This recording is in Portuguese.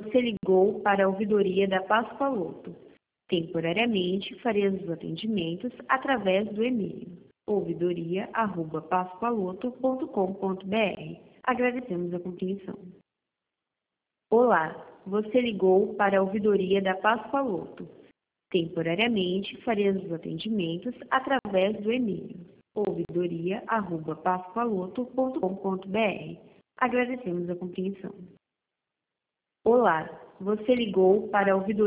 Você ligou para a ouvidoria da Pascoaloto. Temporariamente, faremos os atendimentos através do e-mail ouvidoria@pascoaloto.com.br. Agradecemos a compreensão. Olá, você ligou para a ouvidoria da Pascoaloto. Temporariamente, faremos os atendimentos através do e-mail ouvidoria@pascoaloto.com.br. Agradecemos a compreensão. Olá, você ligou para a ouvidoria